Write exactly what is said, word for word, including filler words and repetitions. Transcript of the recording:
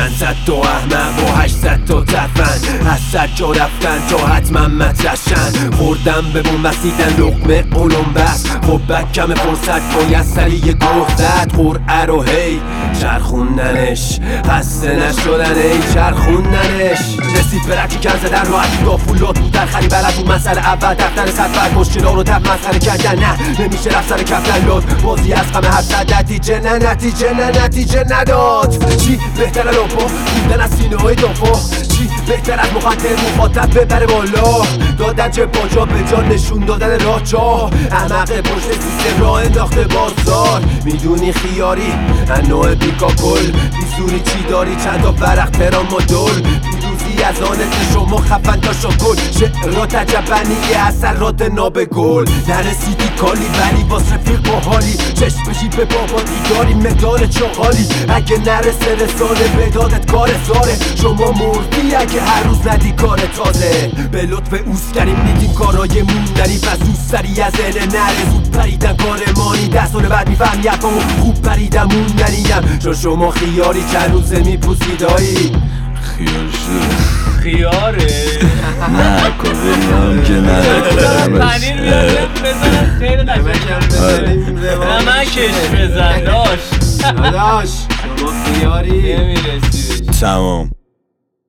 چند صد تا احمق و هشتصد تا تفن از صد جا رفتن تا حتما مطرشن خوردم به بوم وسیدن لقمه علوم بس خب بکم فرصت باید سریع گفت زد قرعه رو هی چرخوندنش خسته نشدن ای چرخوندنش رسید به رکی کن زدن راحتی دافولات بود در خری بلد بود مسئله اول دفتر صفر مشکل رو تب مسخره کردن نه نمیشه رفت سر کفتن لاد بازی از همه هر صد نتیجه نه نتیجه نه نتیجه نداد چی بهتر از لاپا بودن از سینه های دافا چی بهتر از مخاطر مخاطب ببره بالا دادن چه باجا به جا نشون دادن راه چاه احمق پشت سیستم راه انداخته بازار میدونی خیاری انواع بیکاکل بیزونی چی داری چند تا فرق ترام و دل پیروزی از آنت شما خفن تا شکل شعرات عجبنی اثرات نابگل نرسیدی کالی ولی باز رفیق با حالی چشم بشی به بابا دیداری مدال چاقالی اگه نرسه رسانه به دادت کار زاره شما مردی اگه هر روز ندی کار تازه به لطف اوسکریم میدیم کارای موندنی پس دوست سری از اینه نره زود پریدن کارمانی دستانه بعد میفهمی افامو خوب پریدم موندنیم چون شما خیاری چند روزه میپوسیدایی خیار شده خیاره نه کافه هم که نه پنیر میارم بزنم خیلی قشنگه نمکش بزن داش داداش شما خیاری نمیرسی تمام